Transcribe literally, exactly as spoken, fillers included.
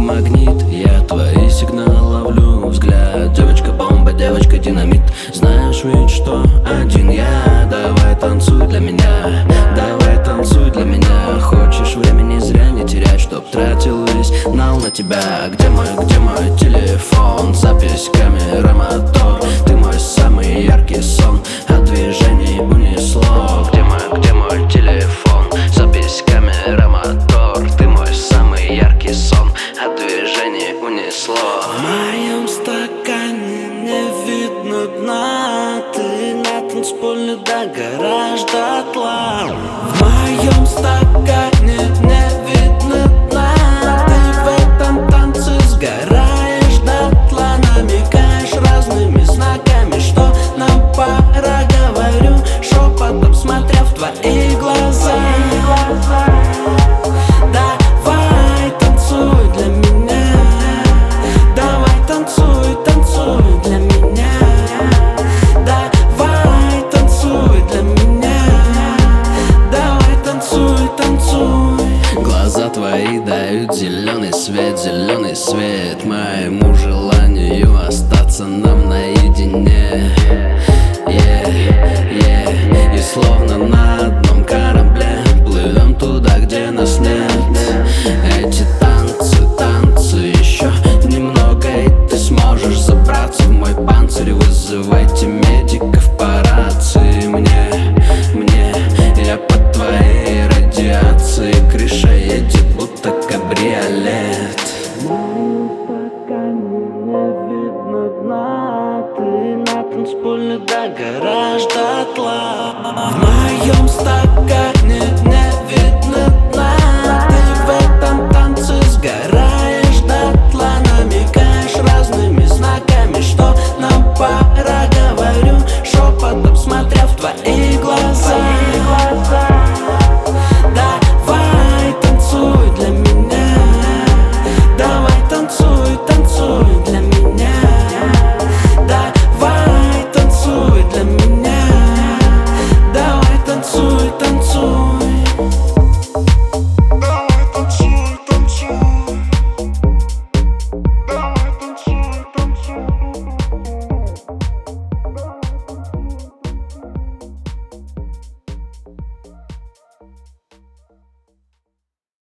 магнит, я твои сигналы ловлю. Взгляд, девочка-бомба, девочка-динамит. Знаешь ведь, что один я. Давай танцуй для меня, давай танцуй для меня. Хочешь времени зря не терять, чтоб тратил весь нал на тебя. Где мой, где мой телефон? Запись, камера, мотор. Ты мой самый яркий сон, от движений унесло. Где мой, где мой телефон? Запись, камера, мотор. Ты мой самый яркий сон, от движений унесло. В моем стакане не видно дна. Ты на танцполе догораешь дотла. В моем стакане не видно дна. Ты в этом танце сгораешь дотла. Намекаешь разными знаками, что нам пора. Говорю шепотом, смотря в твои глаза. Давай танцуй для меня. Давай танцуй, танцуй для меня. Давай танцуй для меня. Давай танцуй, танцуй. Глаза твои дают зеленый свет, зеленый свет моему желанию остаться нам наедине. Yeah, yeah. И словно на одном корабле плывем туда, где нас нет. Эти танцы, танцы, еще немного, и ты сможешь забраться в мой панцирь. Вызывайте медиков по рации. Мне, мне, я под твоей радиацией. Крыша едет, будто кабриолет. Ты на танцполе догораешь дотла. В моем стакане